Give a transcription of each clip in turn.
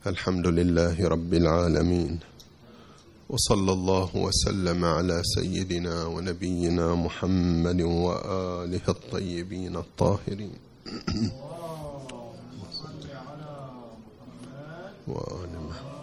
الحمد لله رب العالمين، وصلى الله وسلم على سيدنا ونبينا محمد وآله الطيبين الطاهرين وآل محمد.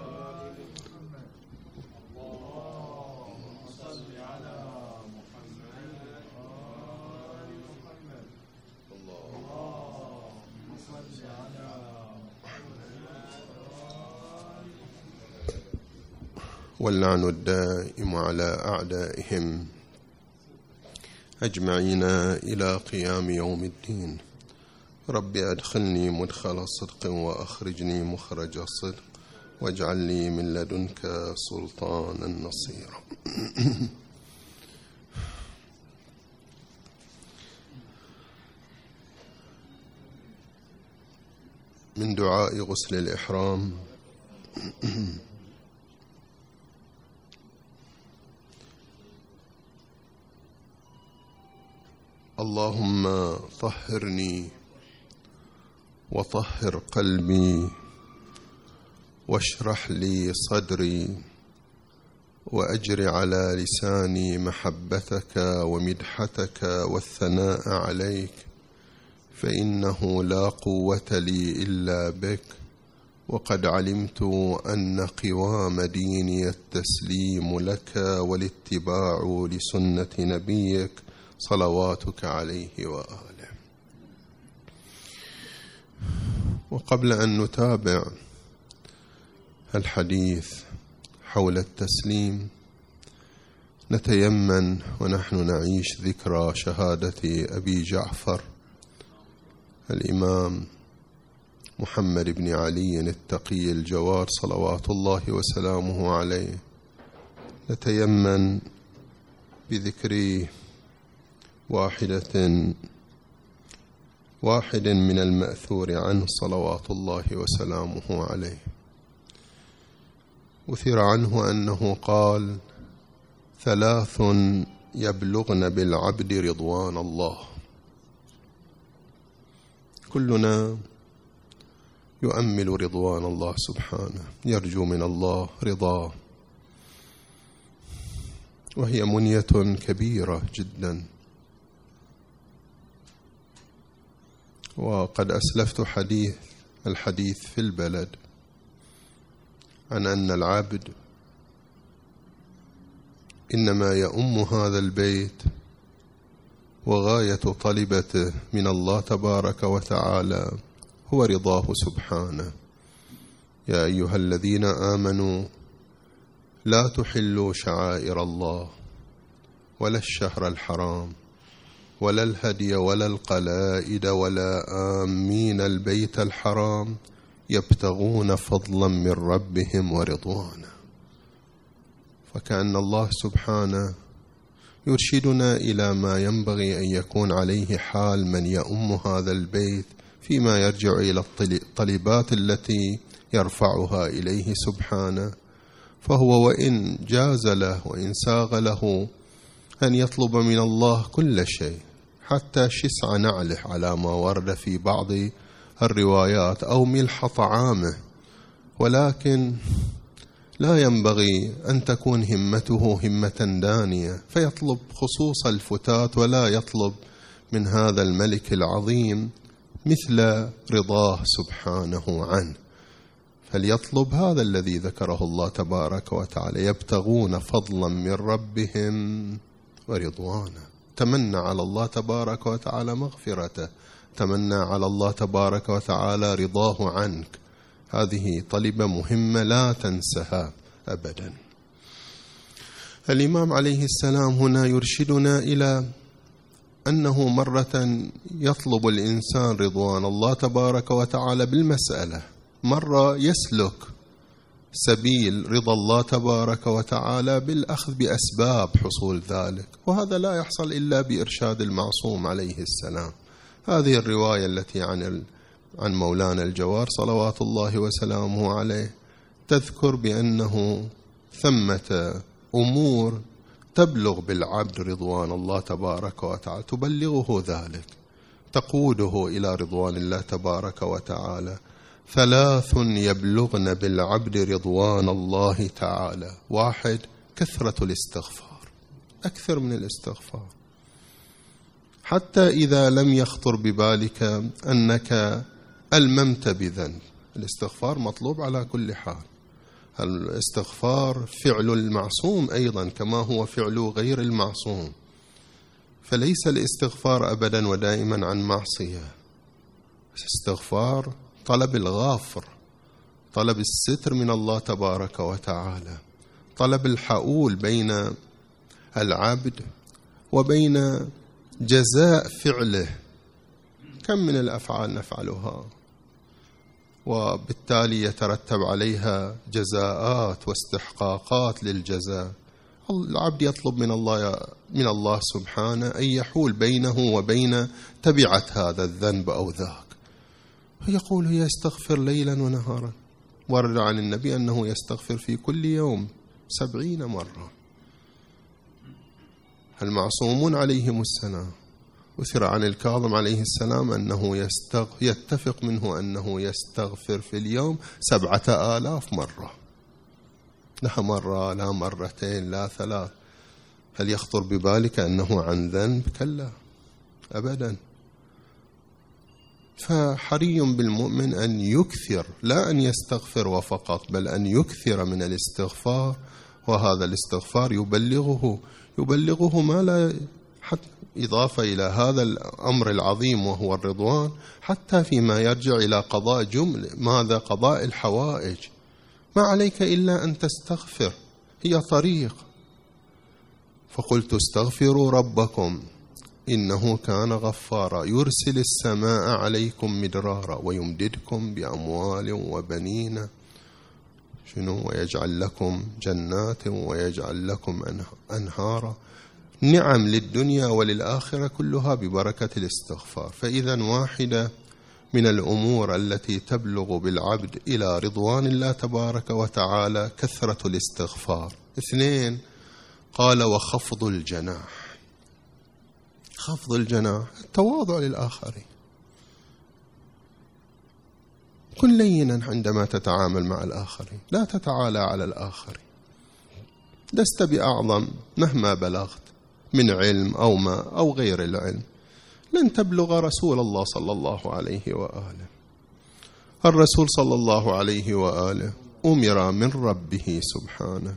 واللعن الدائم على أعدائهم أجمعين إلى قيام يوم الدين. رب أدخلني مدخل صدق وأخرجني مخرج صدق واجعل لي من لدنك سلطانا نصيرا. من دعاء غسل الإحرام: اللهم طهرني وطهر قلبي واشرح لي صدري وأجر على لساني محبتك ومدحتك والثناء عليك، فإنه لا قوة لي إلا بك، وقد علمت أن قوام ديني التسليم لك والاتباع لسنة نبيك صلواتك عليه وآله. وقبل أن نتابع الحديث حول التسليم، نتيمن ونحن نعيش ذكرى شهادة أبي جعفر الإمام محمد بن علي التقي الجواد صلوات الله وسلامه عليه. نتيمن بذكر واحد من المأثور عنه صلوات الله وسلامه عليه. أثر عنه أنه قال: 3 يبلغن بالعبد رضوان الله. كلنا يؤمل رضوان الله سبحانه، يرجو من الله رضاه، وهي منية كبيرة جدا. وقد أسلفت الحديث في البلد عن أن العبد إنما يؤم هذا البيت وغاية طلبته من الله تبارك وتعالى هو رضاه سبحانه. يا أيها الذين آمنوا لا تحلوا شعائر الله ولا الشهر الحرام ولا الهدي ولا القلائد ولا آمين البيت الحرام يبتغون فضلا من ربهم ورضوانا. فكأن الله سبحانه يرشدنا إلى ما ينبغي أن يكون عليه حال من يؤم هذا البيت فيما يرجع إلى الطلبات التي يرفعها إليه سبحانه. فهو وإن جاز له وإن ساغ له أن يطلب من الله كل شيء، حتى شسع نعله على ما ورد في بعض الروايات أو ملح طعامه، ولكن لا ينبغي أن تكون همته همة دانية فيطلب خصوص الفتات، ولا يطلب من هذا الملك العظيم مثل رضاه سبحانه عنه. فليطلب هذا الذي ذكره الله تبارك وتعالى: يبتغون فضلا من ربهم ورضوانا. تمنى على الله تبارك وتعالى مغفرته، تمنى على الله تبارك وتعالى رضاه عنك. هذه طلبة مهمة لا تنسها أبدا. الإمام عليه السلام هنا يرشدنا إلى أنه مرة يطلب الإنسان رضوان الله تبارك وتعالى بالمسألة، مرة يسلك سبيل رضا الله تبارك وتعالى بالأخذ بأسباب حصول ذلك، وهذا لا يحصل إلا بإرشاد المعصوم عليه السلام. هذه الرواية التي عن مولانا الجواد صلوات الله وسلامه عليه تذكر بأنه ثمة أمور تبلغ بالعبد رضوان الله تبارك وتعالى، تبلغه ذلك، تقوده إلى رضوان الله تبارك وتعالى. 3 يبلغن بالعبد رضوان الله تعالى. 1 كثرة الاستغفار، أكثر من الاستغفار، حتى إذا لم يخطر ببالك أنك ألممت بذنب. الاستغفار مطلوب على كل حال. الاستغفار فعل المعصوم أيضا كما هو فعل غير المعصوم، فليس الاستغفار أبدا ودائما عن معصية. الاستغفار طلب الغافر، طلب الستر من الله تبارك وتعالى، طلب الحؤول بين العبد وبين جزاء فعله. كم من الأفعال نفعلها وبالتالي يترتب عليها جزاءات واستحقاقات للجزاء. العبد يطلب من الله سبحانه أن يحول بينه وبين تبعة هذا الذنب أو ذاك. يقول يستغفر ليلا ونهارا. ورد عن النبي أنه يستغفر في كل يوم 70 مرة. المعصومون عليهم السلام أثر عن الكاظم عليه السلام أنه يتفق منه أنه يستغفر في اليوم 7000 مرة. لا مرة، لا مرتين، لا 3. هل يخطر ببالك أنه عن ذنب؟ كلا أبدا. فحري بالمؤمن أن يكثر، لا أن يستغفر وفقط، بل أن يكثر من الاستغفار. وهذا الاستغفار يبلغه ما لا، حتى إضافة إلى هذا الأمر العظيم وهو الرضوان، حتى فيما يرجع إلى قضاء ماذا؟ قضاء الحوائج. ما عليك إلا أن تستغفر، هي طريق. فقلت استغفروا ربكم إنه كان غفارا يرسل السماء عليكم مدرارا ويمددكم بأموال وبنين ويجعل لكم جنات ويجعل لكم أنهارا. نعم للدنيا وللآخرة كلها ببركة الاستغفار. فإذا واحدة من الأمور التي تبلغ بالعبد إلى رضوان الله تبارك وتعالى كثرة الاستغفار. 2 قال وخفض الجناح. خفض الجناح التواضع للآخرين. كن لينا عندما تتعامل مع الآخرين، لا تتعالى على الآخرين. لست بأعظم مهما بلغت من علم أو ما أو غير العلم، لن تبلغ رسول الله صلى الله عليه وآله. الرسول صلى الله عليه وآله أمر من ربه سبحانه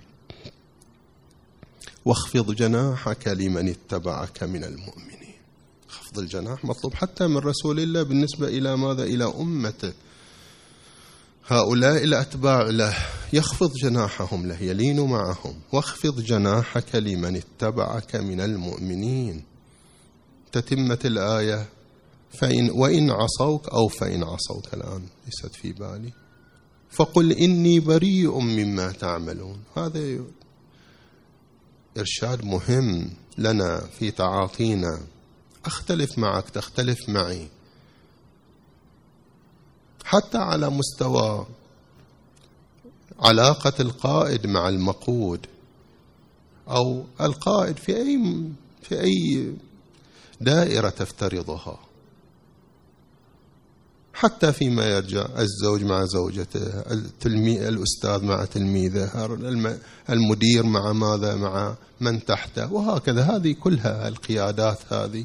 واخفض جناحك لمن اتبعك من المؤمنين. خفض الجناح مطلوب حتى من رسول الله بالنسبة إلى ماذا؟ إلى أمته. هؤلاء الأتباع له يخفض جناحهم له، يلين معهم. واخفض جناحك لمن اتبعك من المؤمنين. تتمة الآية وإن عصوك أو فإن عصوك الآن ليست في بالي. فقل إني بريء مما تعملون. هذا إرشاد مهم لنا في تعاطينا. أختلف معك، تختلف معي، حتى على مستوى علاقة القائد مع المقود، أو القائد في أي دائرة تفترضها، حتى فيما يرجع الزوج مع زوجته، الأستاذ مع تلميذه، المدير مع ماذا؟ مع من تحته، وهكذا. هذه كلها القيادات هذه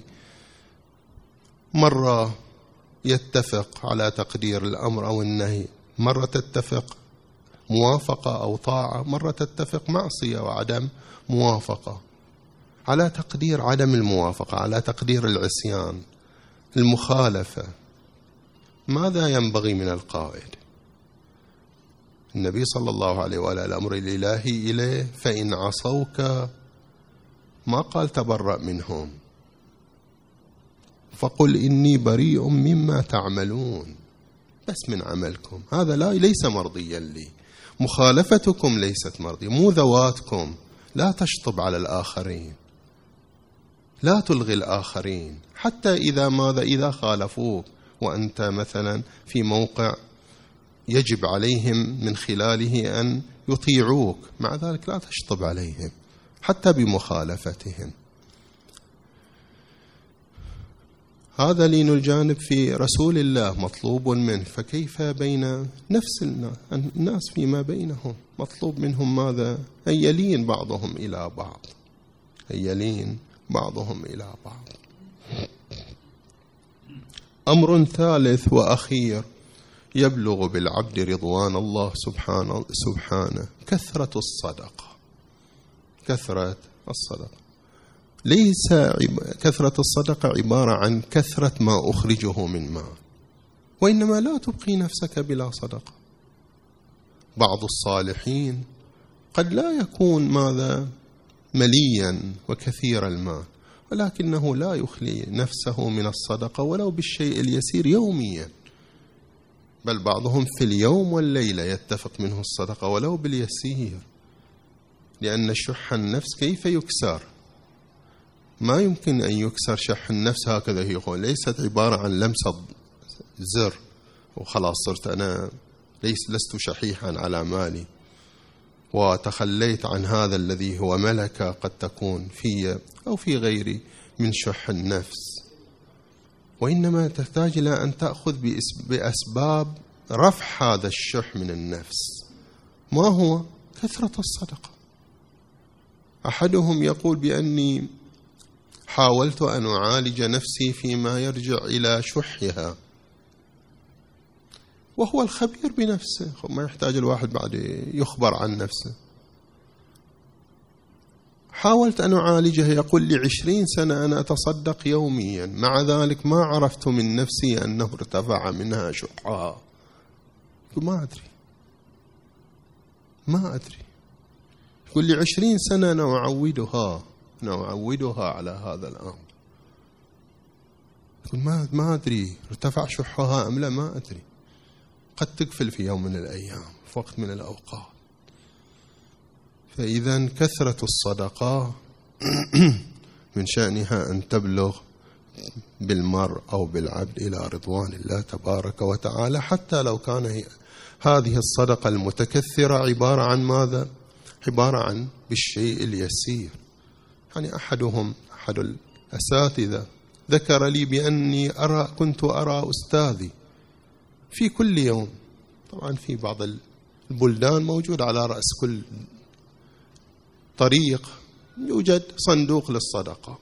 مرة يتفق على تقدير الأمر أو النهي، مرة تتفق موافقة أو طاعة، مرة تتفق معصية وعدم موافقة، على تقدير عدم الموافقة، على تقدير العصيان، المخالفة. ماذا ينبغي من القائد؟ النبي صلى الله عليه وآله الأمر الإلهي إليه فإن عصوك، ما قال تبرأ منهم، فقل إني بريء مما تعملون. بس من عملكم هذا ليس مرضيا لي، مخالفتكم ليست مرضية، مو ذواتكم. لا تشطب على الآخرين، لا تلغي الآخرين، حتى إذا خالفوك وأنت مثلا في موقع يجب عليهم من خلاله أن يطيعوك، مع ذلك لا تشطب عليهم حتى بمخالفتهم. هذا لين الجانب في رسول الله مطلوب منه، فكيف بين نفس الناس فيما بينهم؟ مطلوب منهم ماذا؟ أن يلين بعضهم إلى بعض، أن يلين بعضهم إلى بعض. أمر ثالث وأخير يبلغ بالعبد رضوان الله سبحانه كثرة الصدقة. كثرة الصدقة ليس كثرة الصدقة عبارة عن كثرة ما أخرجه من مال، وإنما لا تبقي نفسك بلا صدقة. بعض الصالحين قد لا يكون ماذا مليا وكثير المال، ولكنه لا يخلي نفسه من الصدقة ولو بالشيء اليسير يوميا، بل بعضهم في اليوم والليلة يتفق منه الصدقة ولو باليسير، لأن شح النفس كيف يكسر؟ ما يمكن أن يكسر شح النفس هكذا. هي ليست عبارة عن لمسة زر وخلاص صرت أنا لست شحيحا على مالي وتخليت عن هذا الذي هو ملكة قد تكون في أو في غيري من شح النفس، وإنما تحتاج إلى أن تأخذ بأسباب رفع هذا الشح من النفس. ما هو؟ كثرة الصدقة. أحدهم يقول بأني حاولت أن أعالج نفسي فيما يرجع إلى شحها، وهو الخبير بنفسه، ما يحتاج الواحد بعد يخبر عن نفسه. حاولت أن أعالجها، يقول لي 20 سنة أنا أتصدق يوميا، مع ذلك ما عرفت من نفسي أنه ارتفع منها شحها. ما أدري. يقول لي 20 سنة أنا أعودها على هذا الأمر. يقول ما أدري ارتفع شحها أم لا، ما أدري. قد تقفل في يوم من الأيام، في وقت من الأوقات. فإذا كثرة الصدقة من شأنها أن تبلغ بالمرء أو بالعبد إلى رضوان الله تبارك وتعالى، حتى لو كان هذه الصدقة المتكثرة عبارة عن ماذا؟ عبارة عن بالشيء اليسير. يعني أحد الأساتذة ذكر لي بأني كنت أرى أستاذي في كل يوم، طبعا في بعض البلدان موجود على رأس كل طريق يوجد صندوق للصدقة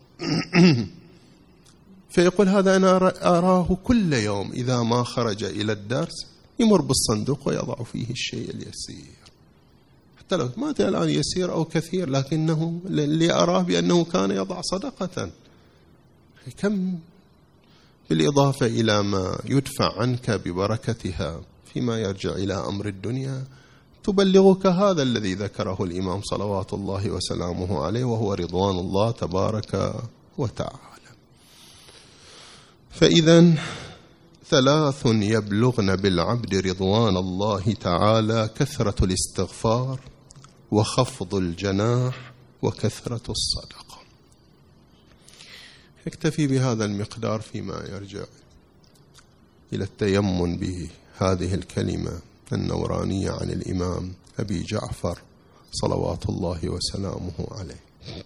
فيقول هذا أنا أراه كل يوم إذا ما خرج إلى الدرس يمر بالصندوق ويضع فيه الشيء اليسير، حتى لو ما أدري الآن يسير أو كثير، لكنه اللي أراه بأنه كان يضع صدقة. كم بالإضافة إلى ما يدفع عنك ببركتها فيما يرجع إلى أمر الدنيا، تبلغك هذا الذي ذكره الإمام صلوات الله وسلامه عليه، وهو رضوان الله تبارك وتعالى. فإذا 3 يبلغن بالعبد رضوان الله تعالى: كثرة الاستغفار، وخفض الجناح، وكثرة الصدقة. اكتفي بهذا المقدار فيما يرجع إلى التيمن بهذه الكلمة النورانية عن الإمام أبي جعفر صلوات الله وسلامه عليه.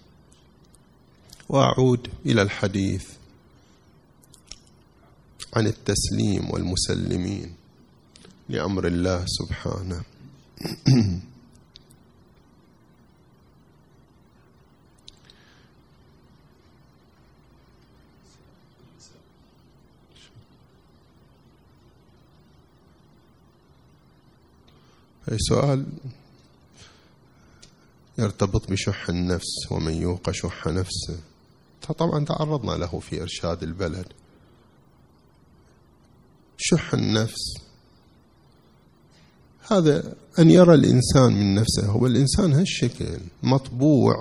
وأعود إلى الحديث عن التسليم والمسلمين لأمر الله سبحانه. هذا سؤال يرتبط بشح النفس، ومن يوق شح نفسه. طبعا تعرضنا له في إرشاد البلد. شح النفس هذا أن يرى الإنسان من نفسه، هو الإنسان هالشكل مطبوع،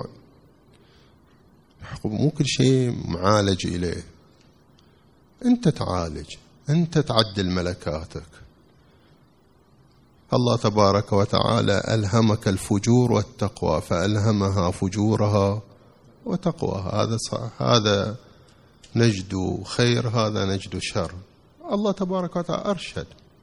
مو كل شيء معالج إليه. أنت تعالج، أنت تعدل ملكاتك. الله تبارك وتعالى ألهمك الفجور والتقوى، فألهمها فجورها وتقواها. هذا صح، هذا نجد خير، هذا نجد شر. الله تبارك وتعالى أرشد،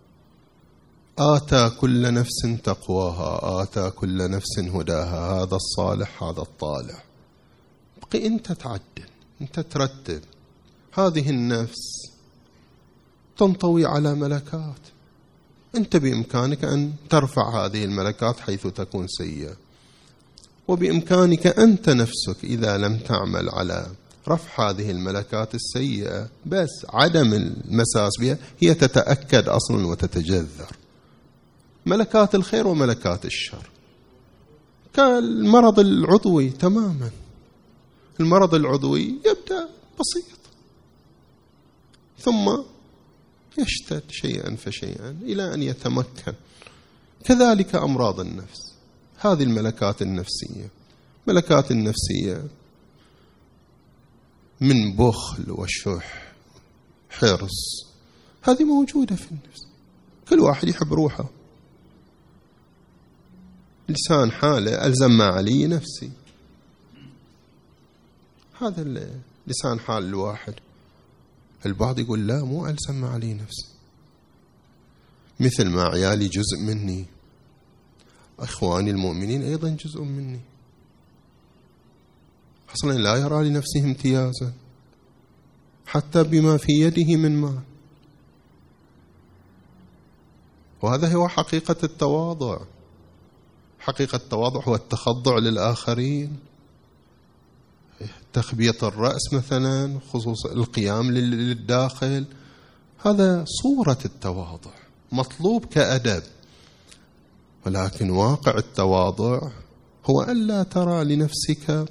آتى كل نفس تقواها، آتى كل نفس هداها، هذا الصالح هذا الطالح. بقي أنت تعدل، أنت ترتب. هذه النفس تنطوي على ملكات، أنت بإمكانك أن ترفع هذه الملكات حيث تكون سيئة، وبإمكانك أنت نفسك إذا لم تعمل على رفع هذه الملكات السيئة بس عدم المساس بها، هي تتأكد أصلا وتتجذر. ملكات الخير وملكات الشر كالمرض العضوي تماما. المرض العضوي يبدأ بسيط ثم يشتد شيئا فشيئا إلى أن يتمكن. كذلك أمراض النفس، هذه الملكات النفسية، ملكات النفسية من بخل وشح حرص، هذه موجودة في النفس. كل واحد يحب روحه، لسان حاله ألزم ما علي نفسي، هذا لسان حال الواحد. البعض يقول لا، مو ألزم ما علي نفسي، مثل ما عيالي جزء مني، أخواني المؤمنين أيضا جزء مني، أصلا لا يرى لنفسه امتيازا حتى بما في يده من مال. وهذا هو حقيقة التواضع. حقيقة التواضع هو التخضع للآخرين، تخبيط الرأس مثلا، خصوصا القيام للداخل، هذا صورة التواضع مطلوب كأدب. ولكن واقع التواضع هو ألا ترى لنفسك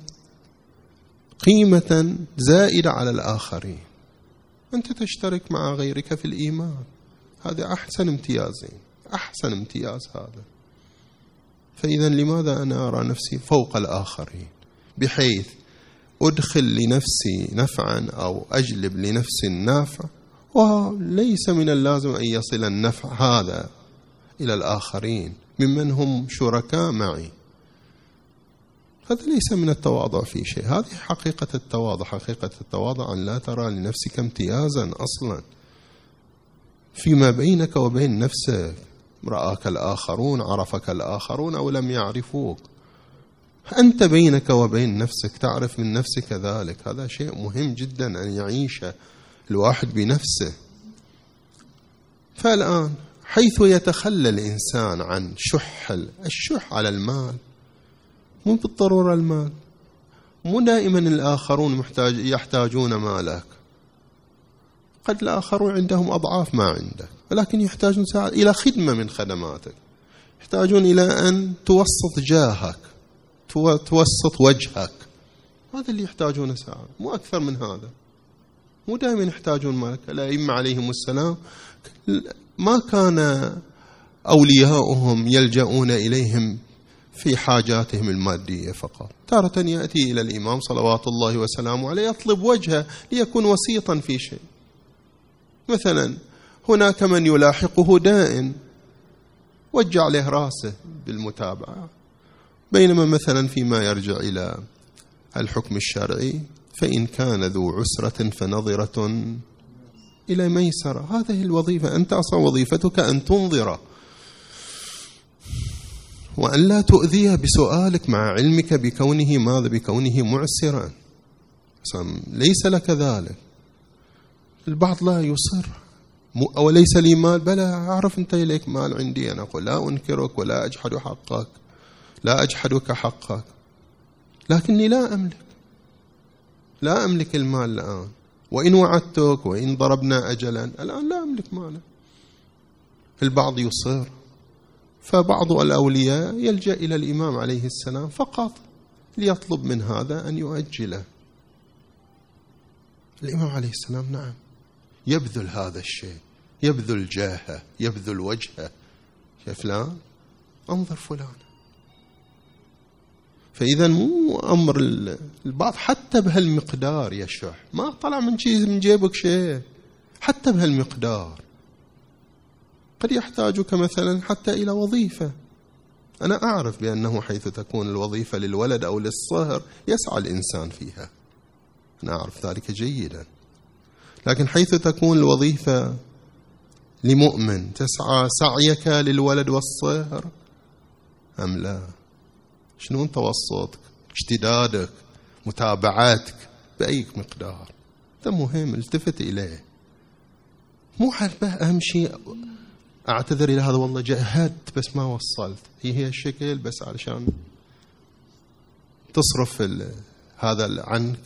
قيمة زائدة على الآخرين، أنت تشترك مع غيرك في الإيمان، هذا أحسن امتيازين، أحسن امتياز هذا. فإذا لماذا أنا أرى نفسي فوق الآخرين بحيث أدخل لنفسي نفعا أو أجلب لنفسي النافع، وليس من اللازم أن يصل النفع هذا إلى الآخرين ممن هم شركاء معي؟ هذا ليس من التواضع في شيء. هذه حقيقة التواضع. حقيقة التواضع أن لا ترى لنفسك امتيازا أصلا فيما بينك وبين نفسك. رآك الآخرون، عرفك الآخرون أو لم يعرفوك، أنت بينك وبين نفسك تعرف من نفسك ذلك. هذا شيء مهم جدا أن يعيش الواحد بنفسه. فالآن حيث يتخلى الإنسان عن الشح على المال، مو بالضرورة المال، مو دائما الآخرون يحتاجون مالك، قد الآخرون عندهم أضعاف ما عندك، ولكن يحتاجون إلى خدمة من خدماتك، يحتاجون إلى أن توسط جاهك، توسط وجهك، هذا اللي يحتاجون ساعة، مو أكثر من هذا. مو دائما يحتاجون مالك. الأئمة عليهم السلام ما كان أولياؤهم يلجؤون إليهم في حاجاتهم المادية فقط، تارة يأتي إلى الإمام صلوات الله وسلامه عليه يطلب وجهه ليكون وسيطا في شيء. مثلا هناك من يلاحقه دائن، وجع له راسه بالمتابعة، بينما مثلا فيما يرجع إلى الحكم الشرعي فإن كان ذو عسرة فنظرة إلى ميسرة. هذه الوظيفة، أنت أصلا وظيفتك أن تنظر وأن لا تؤذيه بسؤالك مع علمك بكونه ماذا، بكونه معسرا، ليس لك ذلك. البعض لا يصر، وليس لي مال، بلى أعرف أنت إليك مال عندي، أنا أقول لا أنكرك ولا أجحد حقك، لا أجحدك حقك، لكني لا أملك المال الآن، وإن وعدتك وإن ضربنا أجلا الآن لا أملك مالا. البعض يصر، فبعض الأولياء يلجأ إلى الإمام عليه السلام فقط ليطلب من هذا أن يؤجله. الإمام عليه السلام نعم يبذل هذا الشيء، يبذل جاهه، يبذل وجهه، يا فلان انظر فلان. فإذا مو أمر البعض حتى بهالمقدار يشح، ما طلع من جيبك شيء، حتى بهالمقدار قد يحتاجك مثلا حتى إلى وظيفة. أنا أعرف بأنه حيث تكون الوظيفة للولد أو للصهر يسعى الإنسان فيها، أنا أعرف ذلك جيدا، لكن حيث تكون الوظيفة لمؤمن تسعى سعيك للولد والصهر أم لا؟ شنو توسطك، اشتدادك، متابعتك بأي مقدار؟ هذا مهم، التفت إليه. مو حربة أهم شيء أعتذر إلى هذا والله جهدت بس ما وصلت، هي الشكل بس علشان تصرف هذا عنك.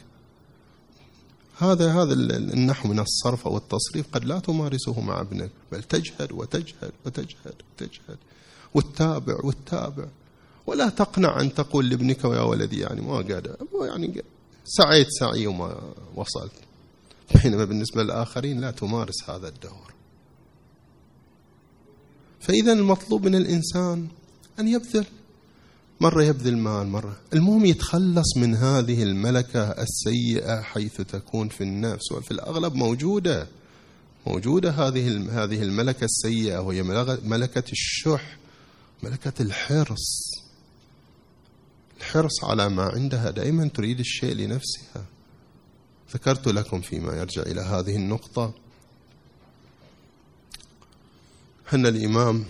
هذا النحو من الصرف أو التصريف قد لا تمارسه مع ابنك، بل تجهد وتجهد وتجهد وتجهد وتتابع ولا تقنع أن تقول لابنك يا ولدي يعني ما قاعد يعني سعيت سعي وما وصلت، بينما بالنسبة للآخرين لا تمارس هذا الدور. فإذا المطلوب من الإنسان أن يبذل، مرة يبذل مال، مرة المهم يتخلص من هذه الملكة السيئة حيث تكون في النفس، وفي الأغلب موجودة هذه الملكة السيئة، وهي ملكة الشح، ملكة الحرص على ما عندها، دائما تريد الشيء لنفسها. ذكرت لكم فيما يرجع إلى هذه النقطة أن الإمام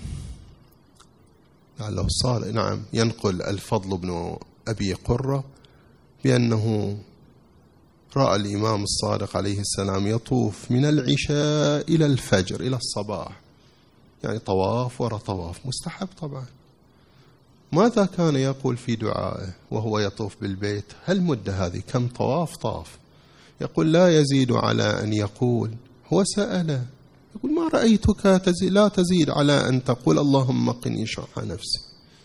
لعله صار ينقل الفضل بن أبي قرة بأنه رأى الإمام الصادق عليه السلام يطوف من العشاء إلى الفجر إلى الصباح، يعني طواف وراء طواف، مستحب طبعا. ماذا كان يقول في دعائه وهو يطوف بالبيت؟ هل مدة هذه كم طواف طاف؟ يقول لا يزيد على أن يقول، هو سأله يقول ما رأيتك لا تزيد على أن تقول اللهم قني شح نفسي.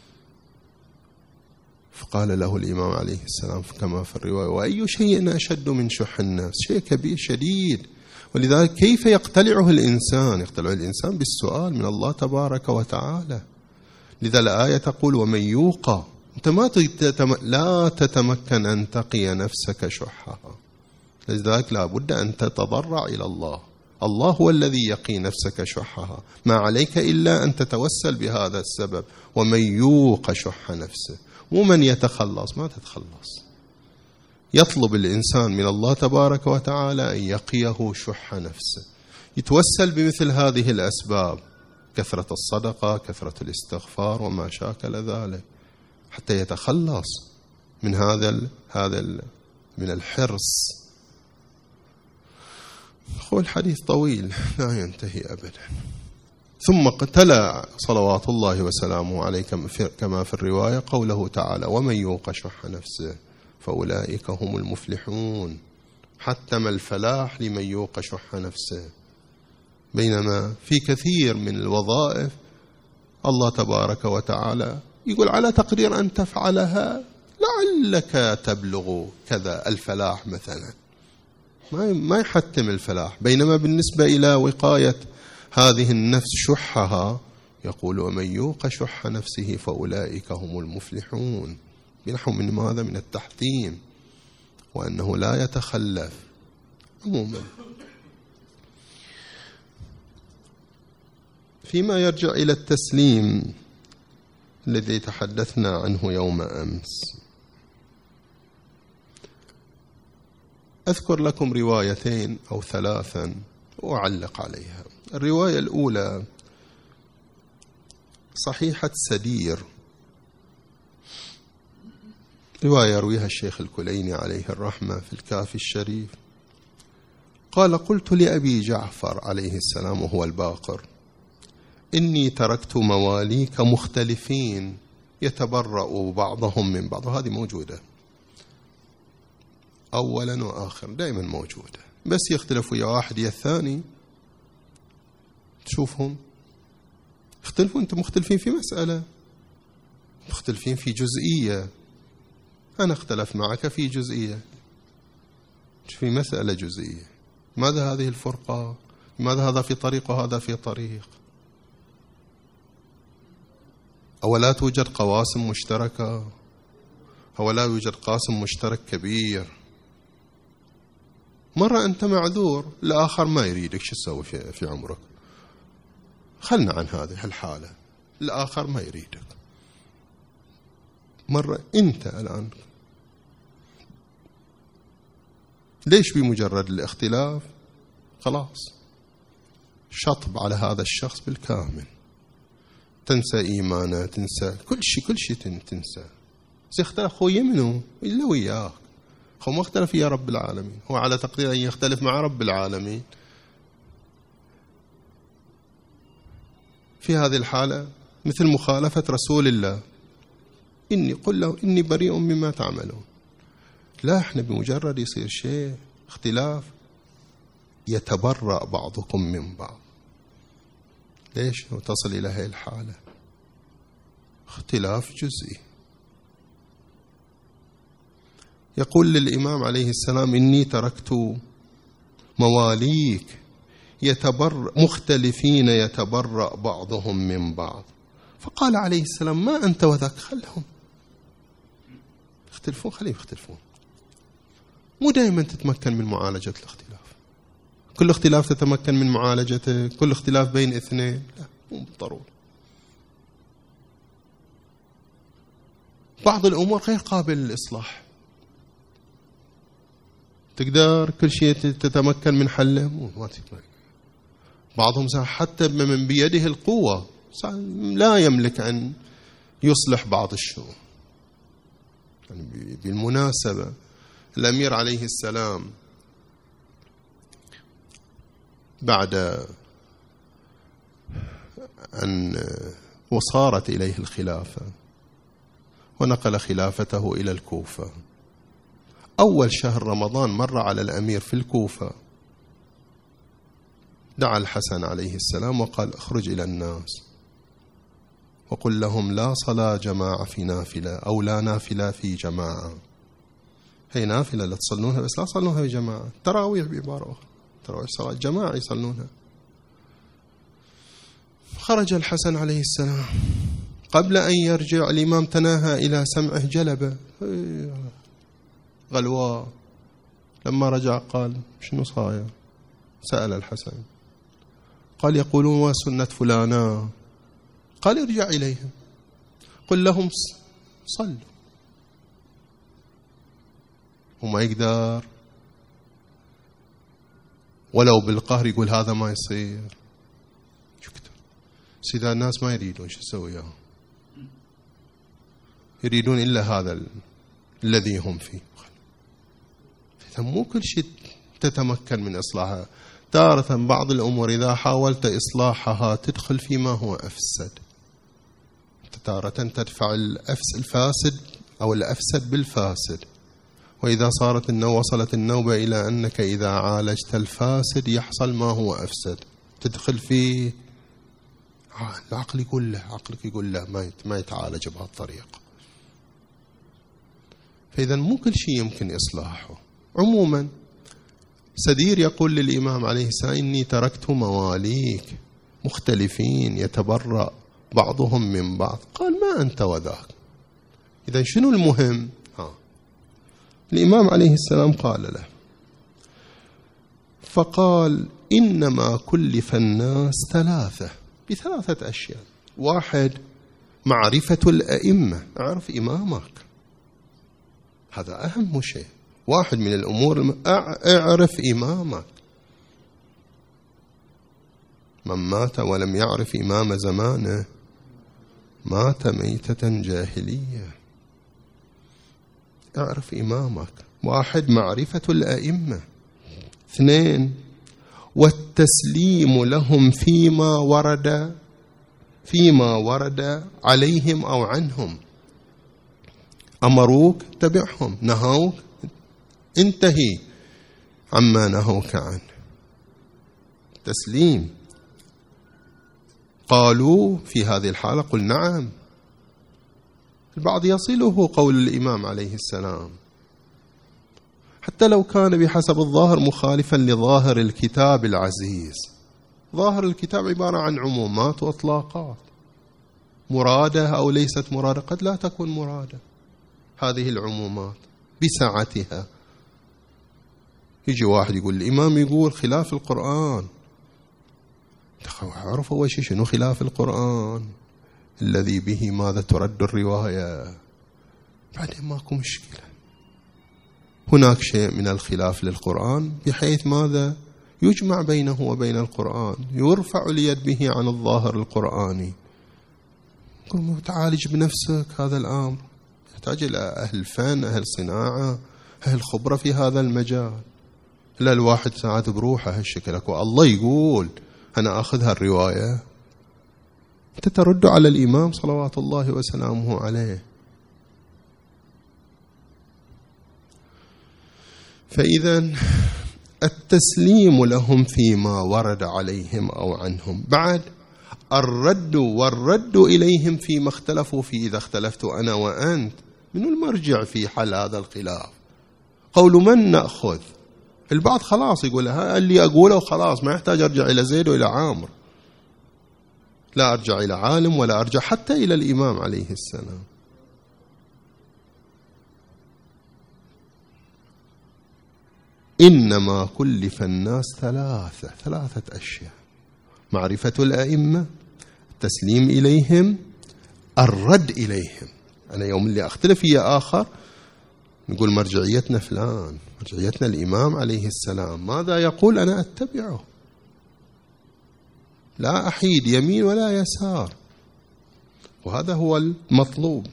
فقال له الإمام عليه السلام كما في الرواية وأي شيء أشد من شح النفس؟ شيء كبير شديد. ولذلك كيف يقتلعه الإنسان؟ يقتلعه الإنسان بالسؤال من الله تبارك وتعالى. لذا الآية تقول ومن يوقى، أنت لا تتمكن أن تقي نفسك شحها، لذلك لا بد أن تتضرع إلى الله. الله هو الذي يقي نفسك شحها، ما عليك إلا أن تتوسل بهذا السبب. ومن يوق شح نفسه، ومن يتخلص ما تتخلص. يطلب الإنسان من الله تبارك وتعالى أن يقيه شح نفسه، يتوسل بمثل هذه الأسباب، كثرة الصدقة، كثرة الاستغفار وما شاكل ذلك، حتى يتخلص من من الحرص. هو الحديث طويل لا ينتهي أبدا. ثم تلا صلوات الله وسلامه عليه كما في الرواية قوله تعالى ومن يوق شح نفسه فأولئك هم المفلحون. حتم الفلاح لمن يوق شح نفسه. بينما في كثير من الوظائف الله تبارك وتعالى يقول على تقدير أن تفعلها لعلك تبلغ كذا الفلاح مثلا، ما يحتم الفلاح. بينما بالنسبة إلى وقاية هذه النفس شحها يقول ومن يوق شح نفسه فأولئك هم المفلحون، بنحو من ماذا؟ من التحتيم، وأنه لا يتخلف. عموما فيما يرجع إلى التسليم الذي تحدثنا عنه يوم أمس، أذكر لكم روايتين أو ثلاثا وأعلق عليها. الرواية الأولى صحيحة سدير، رواية يرويها الشيخ الكليني عليه الرحمة في الكافي الشريف. قال قلت لأبي جعفر عليه السلام وهو الباقر إني تركت مواليك مختلفين يتبرأ بعضهم من بعض. هذه موجودة أولا وآخر، دائما موجودة، بس يختلفوا يا واحد يا الثاني، تشوفهم اختلفوا. أنتم مختلفين في مسألة، مختلفين في جزئية، أنا اختلف معك في جزئية، في مسألة جزئية. ماذا هذه الفرقة؟ لماذا هذا في طريق وهذا في طريق؟ أو لا توجد قواسم مشتركة؟ أو لا يوجد قاسم مشترك كبير؟ مرة أنت معذور، الآخر ما يريدك، شو تسوي في عمرك؟ خلنا عن هذه الحالة، الآخر ما يريدك. مرة أنت الآن ليش بمجرد الاختلاف خلاص شطب على هذا الشخص بالكامل، تنسى إيمانه، تنسى كل شيء تنسى. اختلاف خويا منه إلا وياك، هو ما اختلف فيها رب العالمين، هو على تقدير أن يختلف مع رب العالمين. في هذه الحالة مثل مخالفة رسول الله، قل له إني بريء مما تعملون. لا، احنا بمجرد يصير شيء اختلاف يتبرأ بعضكم من بعض. ليش تصل إلى هذه الحالة؟ اختلاف جزئي. يقول للإمام عليه السلام: إني تركت مواليك مختلفين يتبرأ بعضهم من بعض. فقال عليه السلام: ما أنت وذاك، خلهم يختلفون، خليهم يختلفون. مو دائما تتمكن من معالجة الاختلاف، كل اختلاف تتمكن من معالجته، كل اختلاف بين اثنين، لا، مو بالضرورة. بعض الأمور غير قابل للإصلاح، تقدر كل شيء تتمكن من حله، ما تتمكن. بعضهم حتى من بيده القوة لا يملك أن يصلح بعض الشؤون. يعني بالمناسبة الأمير عليه السلام بعد أن وصارت إليه الخلافة ونقل خلافته إلى الكوفة، أول شهر رمضان مر على الأمير في الكوفة، دعا الحسن عليه السلام وقال: اخرج إلى الناس وقل لهم لا صلاة جماعة في نافلة، أو لا نافلة في جماعة. هي نافلة لا تصلونها، بس لا تصلونها في جماعة. تراويح بعبارة أخرى، تراويح صلاة جماعة يصلونها. خرج الحسن عليه السلام، قبل أن يرجع الإمام تناهى إلى سمعه جلبة غلواء. لما رجع قال: شنو صاير؟ سأل الحسن، قال: يقولون وسنة فلانا. قال: ارجع إليهم قل لهم صلوا. وما يقدر ولو بالقهر يقول هذا ما يصير. سيدا الناس ما يريدون، شو يسوي؟ يريدون إلا هذا الذي هم فيه. مو كل شيء تتمكن من إصلاحها. تارة بعض الأمور إذا حاولت إصلاحها تدخل فيما هو أفسد. تارة تدفع الفاسد أو الأفسد بالفاسد. وإذا صارت وصلت النوبة إلى أنك إذا عالجت الفاسد يحصل ما هو أفسد، تدخل فيه العقل يقول له، عقلك يقول له ما يتعالج بهالطريقة. فإذا مو كل شيء يمكن إصلاحه. عموما سدير يقول للإمام عليه السلام: إني تركت مواليك مختلفين يتبرأ بعضهم من بعض. قال: ما أنت وذاك. إذا شنو المهم؟ الإمام عليه السلام قال له، فقال: إنما كلف الناس بثلاثة أشياء. واحد، معرفة الأئمة، اعرف إمامك، هذا أهم شيء. واحد من الأمور اعرف إمامك. من مات ولم يعرف إمام زمانه مات ميتة جاهلية. اعرف إمامك. واحد، معرفة الأئمة. اثنين، والتسليم لهم فيما ورد عليهم أو عنهم. أمروك تبعهم، نهوك انتهي عما نهوك عنه. تسليم. قالوا في هذه الحالة قل نعم. البعض يصله قول الإمام عليه السلام حتى لو كان بحسب الظاهر مخالفا لظاهر الكتاب العزيز. ظاهر الكتاب عبارة عن عمومات وإطلاقات، مرادة أو ليست مرادة، قد لا تكون مرادة هذه العمومات بسعتها. يجي واحد يقول الإمام يقول خلاف القرآن. عرف أول شيء شنو خلاف القرآن الذي به ماذا ترد الرواية. بعدين ماكو مشكلة. هناك شيء من الخلاف للقرآن بحيث ماذا يجمع بينه وبين القرآن، يرفع اليد به عن الظاهر القرآني. قل تعالج بنفسك هذا الأمر، يحتاج إلى أهل فن، أهل صناعة، الخبرة في هذا المجال. لا الواحد ساعات بروحه هالشكل، والله يقول أنا أخذ هالرواية، أنت ترد على الإمام صلوات الله وسلامه عليه. فإذا التسليم لهم فيما ورد عليهم أو عنهم، بعد والرد إليهم فيما اختلفوا فيه. إذا اختلفت أنا وأنت، من المرجع في حل هذا الخلاف؟ قول من نأخذ؟ البعض خلاص يقول اللي أقوله خلاص، ما يحتاج أرجع إلى زيد وإلى عامر، لا أرجع إلى عالم ولا أرجع حتى إلى الإمام عليه السلام. إنما كلف الناس ثلاثة أشياء: معرفة الأئمة، التسليم إليهم، الرد إليهم. أنا يوم اللي أختلف فيه آخر نقول مرجعيتنا فلان، مرجعيتنا الإمام عليه السلام، ماذا يقول أنا أتبعه، لا أحيد يمين ولا يسار، وهذا هو المطلوب.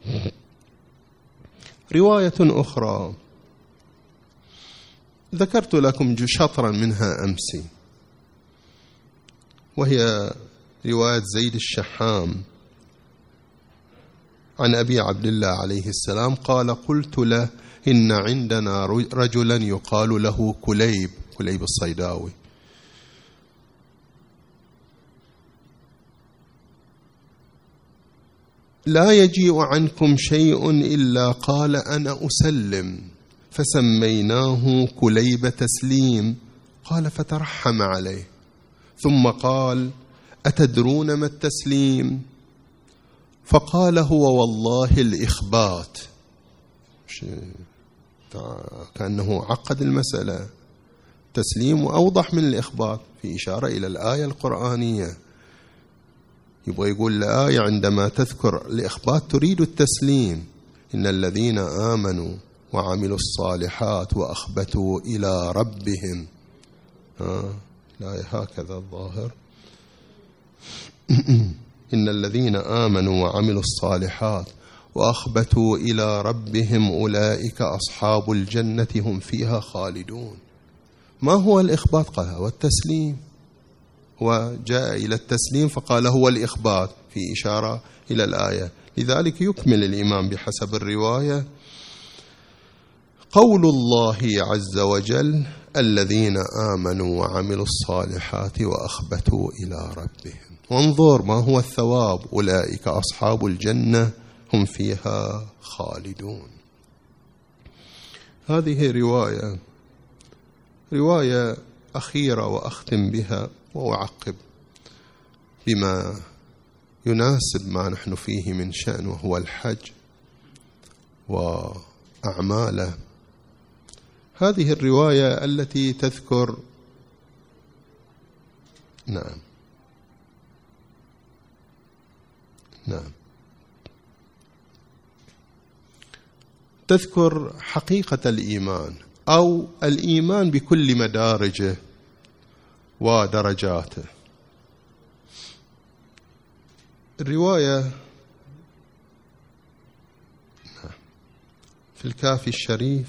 رواية أخرى ذكرت لكم شطرا منها أمس، وهي رواية زيد الشحام عن أبي عبد الله عليه السلام قال: قلت له إن عندنا رجلا يقال له كليب الصيداوي، لا يجيء عنكم شيء إلا قال أنا أسلم، فسميناه كليب تسليم. قال: فترحم عليه، ثم قال: أتدرون ما التسليم؟ فقال: هو والله الإخبات. كأنه عقد المسألة. تسليم أوضح من الإخبات، في إشارة إلى الآية القرآنية. يبغى يقول الآية عندما تذكر الإخبات تريد التسليم: إن الذين آمنوا وعملوا الصالحات وأخبتوا إلى ربهم. لا هكذا الظاهر. إن الذين آمنوا وعملوا الصالحات وأخبتوا إلى ربهم أولئك أصحاب الجنة هم فيها خالدون. ما هو الإخبات؟ قال هو التسليم، وجاء إلى التسليم فقال هو الإخبات، في إشارة إلى الآية. لذلك يكمل الإمام بحسب الرواية: قول الله عز وجل: الذين آمنوا وعملوا الصالحات وأخبتوا إلى ربهم. وانظر ما هو الثواب: أولئك أصحاب الجنة هم فيها خالدون. هذه رواية أخيرة وأختم بها وأعقب بما يناسب ما نحن فيه من شأن، وهو الحج وأعماله. هذه الرواية التي تذكر نعم تذكر حقيقة الإيمان، أو الإيمان بكل مدارجه ودرجاته. الرواية في الكافي الشريف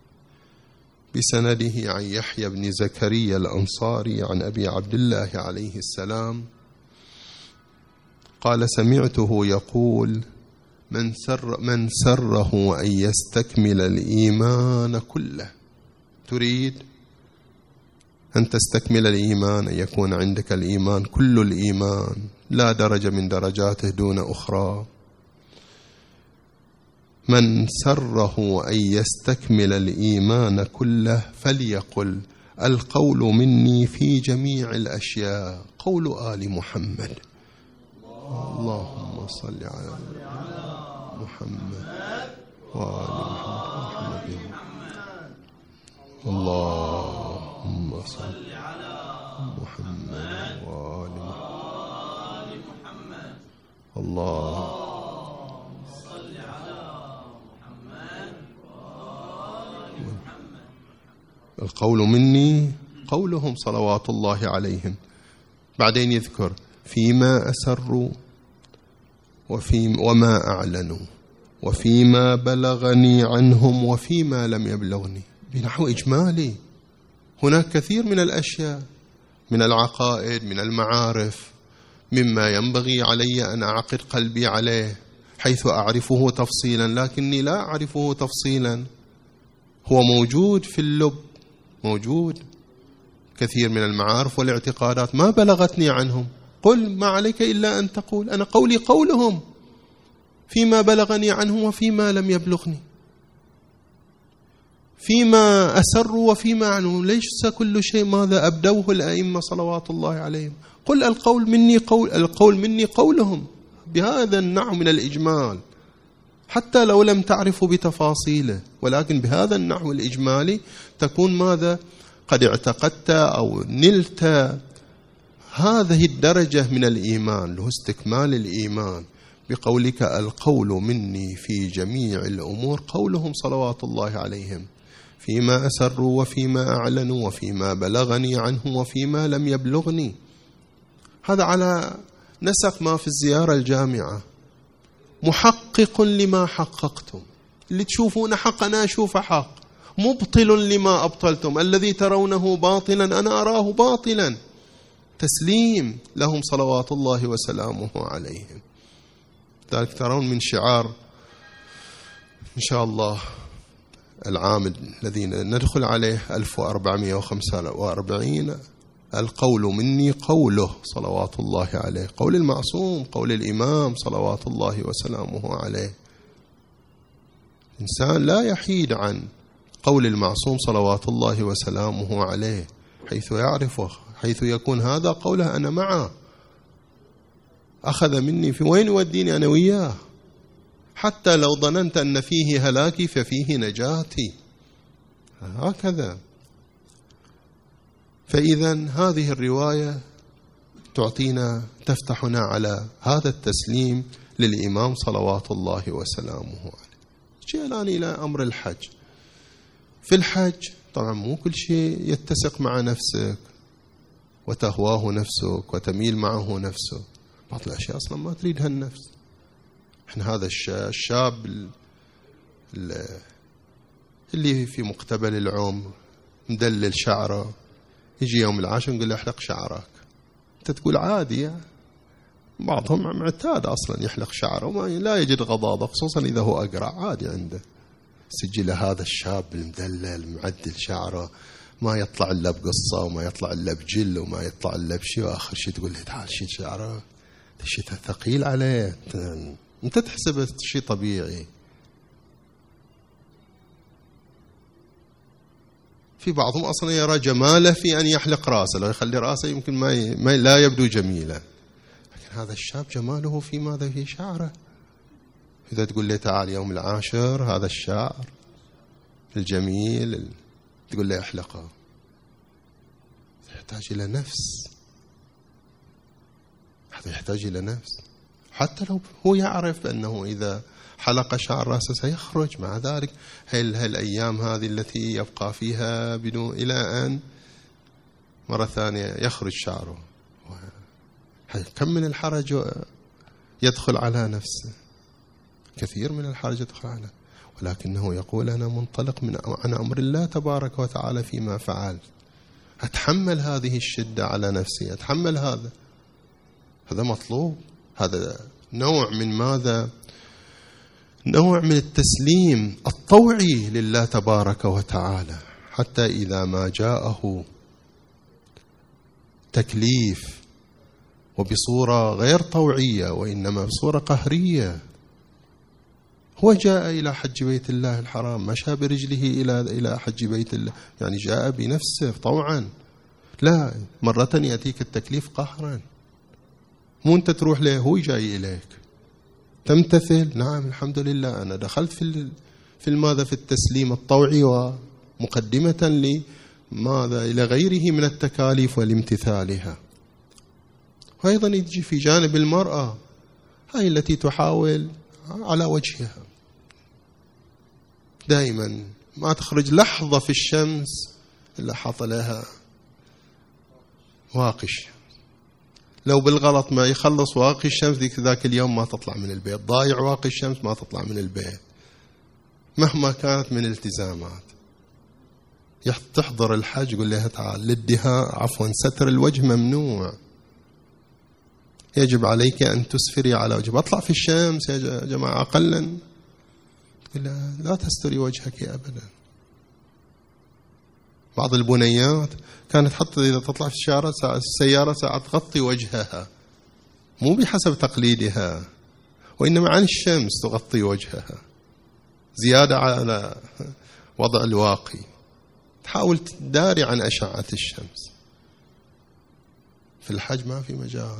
بسنده عن يحيى بن زكريا الأنصاري عن أبي عبد الله عليه السلام قال: سمعته يقول: من سره أن يستكمل الإيمان كله. تريد أن تستكمل الإيمان، أن يكون عندك الإيمان كل الإيمان، لا درجة من درجاته دون أخرى. من سره أن يستكمل الإيمان كله فليقل: القول مني في جميع الأشياء قول آل محمد. اللهم صل على محمد وآل محمد. اللهم صل على محمد وآل محمد. اللهم صل على محمد وآل محمد. القول مني قولهم صلوات الله عليهم. بعدين يذكر فيما أسروا وما أعلنوا. وفيما بلغني عنهم وفيما لم يبلغني، بنحو إجمالي. هناك كثير من الأشياء، من العقائد، من المعارف، مما ينبغي علي أن أعقد قلبي عليه حيث أعرفه تفصيلا، لكني لا أعرفه تفصيلا. هو موجود في اللب، موجود كثير من المعارف والاعتقادات ما بلغتني عنهم. قل ما عليك إلا أن تقول أنا قولي قولهم فيما بلغني عنهم وفيما لم يبلغني، فيما أسروا وفيما أعلنوا. ليس كل شيء ماذا أبدوه الأئمة صلوات الله عليهم. قل القول مني قولهم، بهذا النوع من الإجمال، حتى لو لم تعرفوا بتفاصيله، ولكن بهذا النحو الإجمالي تكون ماذا قد اعتقدت أو نلت هذه الدرجة من الإيمان، له استكمال الإيمان بقولك القول مني في جميع الأمور قولهم صلوات الله عليهم، فيما أسروا وفيما أعلنوا وفيما بلغني عنهم وفيما لم يبلغني. هذا على نسق ما في الزيارة الجامعة، محقق لما حققتم، اللي تشوفون حق أنا أشوف حق، مبطل لما أبطلتم، الذي ترونه باطلا أنا أراه باطلا، تسليم لهم صلوات الله وسلامه عليهم. ذلك ترون من شعار إن شاء الله العام الذي ندخل عليه 1445، القول مني قوله صلوات الله عليه، قول المعصوم، قول الإمام صلوات الله وسلامه عليه. إنسان لا يحيد عن قول المعصوم صلوات الله وسلامه عليه حيث يعرفه، حيث يكون هذا قوله أنا معه، أخذ مني في وين يوديني أنا وياه، حتى لو ظننت أن فيه هلاكي ففيه نجاتي، هكذا. فإذا هذه الرواية تعطينا، تفتحنا على هذا التسليم للإمام صلوات الله وسلامه عليه. جاء الآن إلى أمر الحج. في الحج طبعا مو كل شيء يتسق مع نفسك وتهواه نفسك وتميل معه نفسك، بعض الأشياء أصلا ما تريدها النفس. احنا هذا الشاب اللي في مقتبل العمر مدلل شعره، يجي يوم العاشر نقول له احلق شعرك، انت تقول عادي يعني. بعضهم معتاد اصلا يحلق شعره وما لا يجد غضاضه، خصوصا اذا هو اقرع، عادي عنده. سجل هذا الشاب المدلل معدل شعره، ما يطلع الا بقصه وما يطلع الا بجل وما يطلع الا بشيء، واخر شيء تقول له تعال شيل شعرك، شيء ثقيل عليه، انت تحسبه شيء طبيعي. في بعضهم أصلا يرى جماله في أن يحلق رأسه، لو يخلي رأسه يمكن ما لا يبدو جميلا، لكن هذا الشاب جماله في ماذا؟ في شعره. إذا تقول لي تعال يوم العاشر هذا الشعر الجميل تقول له احلقه، يحتاج إلى نفس، هذا يحتاج إلى نفس. حتى لو هو يعرف أنه إذا حلق شعر رأسه سيخرج، مع ذلك الأيام هذه التي يبقى فيها بدون إلى أن مرة ثانية يخرج شعره، كم من الحرج يدخل على نفسه، كثير من الحرج يدخل على، ولكنه يقول أنا منطلق عن أمر الله تبارك وتعالى فيما فعل، أتحمل هذه الشدة على نفسي، أتحمل هذا مطلوب. هذا نوع من ماذا؟ نوع من التسليم الطوعي لله تبارك وتعالى، حتى إذا ما جاءه تكليف وبصورة غير طوعية وإنما بصورة قهرية، هو جاء إلى حج بيت الله الحرام، مشى برجله إلى حج بيت الله، يعني جاء بنفسه طوعا، لا مرة يأتيك التكليف قهرا، مو أنت تروح له، هو جاي إليك تمتثل. نعم الحمد لله أنا دخلت في ماذا؟ في التسليم الطوعي، ومقدمة لماذا؟ إلى غيره من التكاليف والامتثالها. وأيضا يجي في جانب المرأة، هاي التي تحاول على وجهها دائما، ما تخرج لحظة في الشمس إلا حاط لها واقش، لو بالغلط ما يخلص واقي الشمس ذاك اليوم ما تطلع من البيت، ضايع واقي الشمس ما تطلع من البيت مهما كانت من التزامات. تحضر الحج يقول لها تعال للدهاء ستر الوجه ممنوع، يجب عليك أن تسفري على وجهك. أطلع في الشمس يا جماعة أقلا، لا تستري وجهك أبدا. بعض البنيات كانت حتى إذا تطلع في السيارة ساعة تغطي وجهها، مو بحسب تقليدها، وإنما عن الشمس تغطي وجهها زيادة على وضع الواقي، تحاول تداري عن أشعة الشمس. في الحج ما في مجال.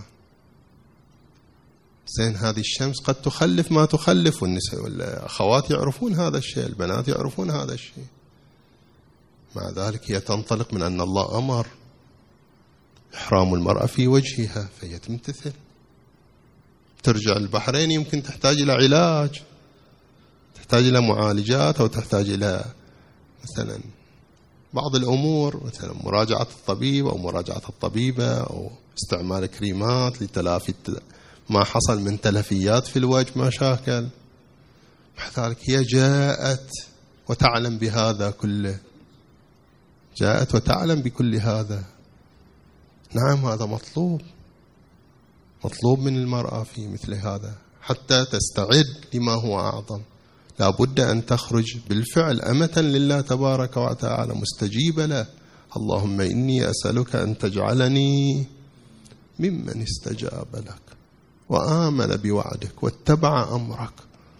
زين هذه الشمس قد تخلف ما تخلف، والنساء والأخوات يعرفون هذا الشيء، البنات يعرفون هذا الشيء، مع ذلك هي تنطلق من أن الله أمر إحرام المرأة في وجهها فهي تمتثل. ترجع البحرين يمكن تحتاج إلى علاج، تحتاج إلى معالجات، أو تحتاج إلى مثلا بعض الأمور، مثلا مراجعة الطبيب أو مراجعة الطبيبة، أو استعمال كريمات لتلافي ما حصل من تلفيات في الوجه، مشاكل. مع ذلك هي جاءت وتعلم بهذا كله، جاءت وتعلم بكل هذا. نعم هذا مطلوب من المرأة في مثل هذا حتى تستعد لما هو أعظم. لا بد أن تخرج بالفعل أمة لله تبارك وتعالى مستجيبة له. اللهم إني أسألك أن تجعلني ممن استجاب لك وآمن بوعدك واتبع أمرك.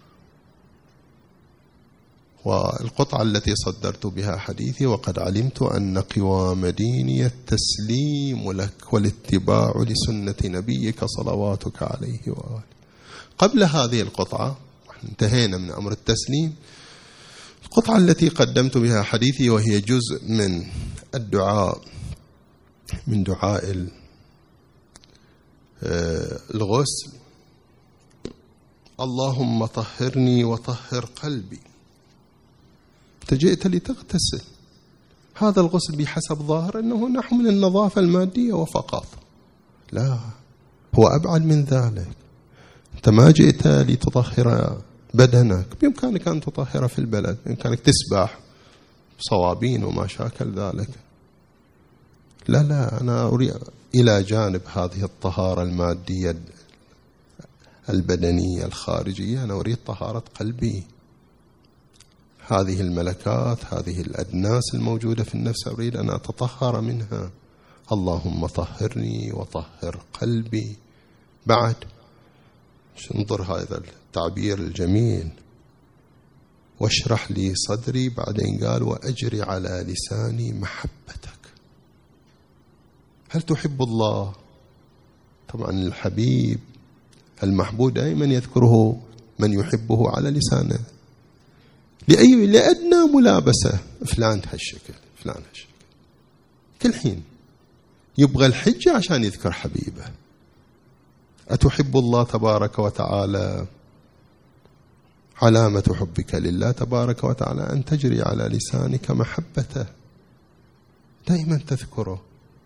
والقطعة التي صدرت بها حديثي: وقد علمت أن قوام ديني التسليم لك والاتباع لسنة نبيك صلواتك عليه وآله. قبل هذه القطعة انتهينا من أمر التسليم. القطعة التي قدمت بها حديثي وهي جزء من الدعاء، من دعاء الغسل: اللهم طهرني وطهر قلبي. جئت لتغتسل، هذا الغسل بحسب ظاهر أنه نحو من النظافة المادية وفقط، لا، هو أبعد من ذلك. أنت ما جئت لتطهر بدنك، بإمكانك أن تطهر في البلد، بإمكانك تسبح صوابين وما شاكل ذلك. لا، أنا أريد إلى جانب هذه الطهارة المادية البدنية الخارجية، أنا أريد طهارة قلبي. هذه الملكات، هذه الأدناس الموجودة في النفس أريد أن أتطهر منها. اللهم طهرني وطهر قلبي. بعد انظر هذا التعبير الجميل: واشرح لي صدري. بعدين قال: وأجري على لساني محبتك. هل تحب الله؟ طبعا الحبيب المحبوب دائما يذكره من يحبه على لسانه، لأدنى ملابسة، فلان هالشكل فلان هالشكل، كل حين يبغى الحجة عشان يذكر حبيبه. أتحب الله تبارك وتعالى؟ علامة حبك لله تبارك وتعالى أن تجري على لسانك محبته، دائما تذكره.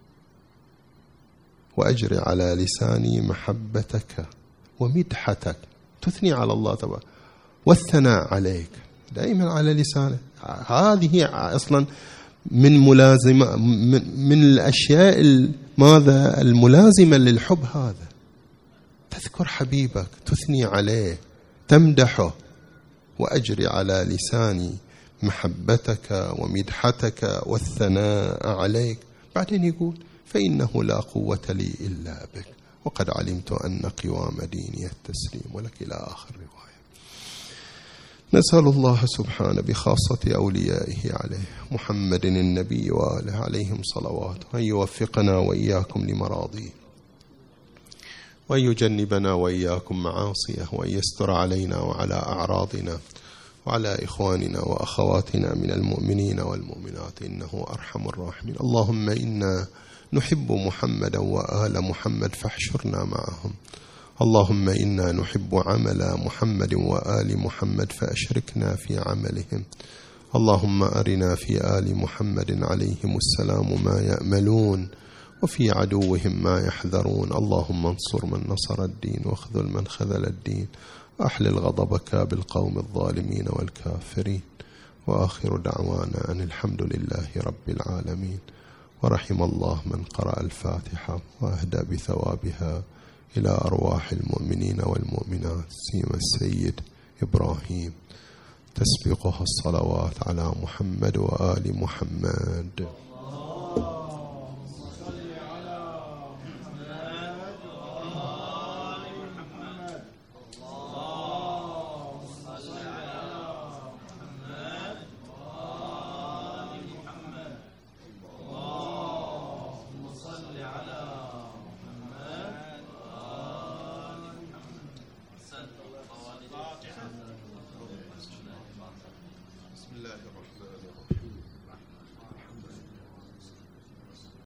وأجري على لساني محبتك ومدحتك، تثني على الله تبارك، والثناء عليك دائما على لسانك. هذه أصلا من ملازمة، من الأشياء ماذا الملازمة للحب، هذا تذكر حبيبك، تثني عليه، تمدحه. وأجري على لساني محبتك ومدحتك والثناء عليك. بعدين يقول: فإنه لا قوة لي إلا بك وقد علمت أن قوام ديني التسليم ولك، إلى آخر رواية. نسأل الله سبحانه بخاصة أوليائه عليه محمد النبي وآله عليهم صلواته أن يوفقنا وإياكم لمراضيه، وأن يجنبنا وإياكم معاصيه، وأن يستر علينا وعلى أعراضنا وعلى إخواننا وأخواتنا من المؤمنين والمؤمنات إنه أرحم الراحمين. اللهم إنا نحب محمدا وآل محمد فاحشرنا معهم. اللهم إنا نحب عمل محمد وآل محمد فأشركنا في عملهم. اللهم أرنا في آل محمد عليهم السلام ما يأملون، وفي عدوهم ما يحذرون. اللهم انصر من نصر الدين واخذل من خذل الدين، وأحلل غضبك بالقوم الظالمين والكافرين. وآخر دعوانا أن الحمد لله رب العالمين. ورحم الله من قرأ الفاتحة وأهدى بثوابها إلى أرواح المؤمنين والمؤمنات، سيما السيد إبراهيم، تسبقها الصلوات على محمد وآل محمد.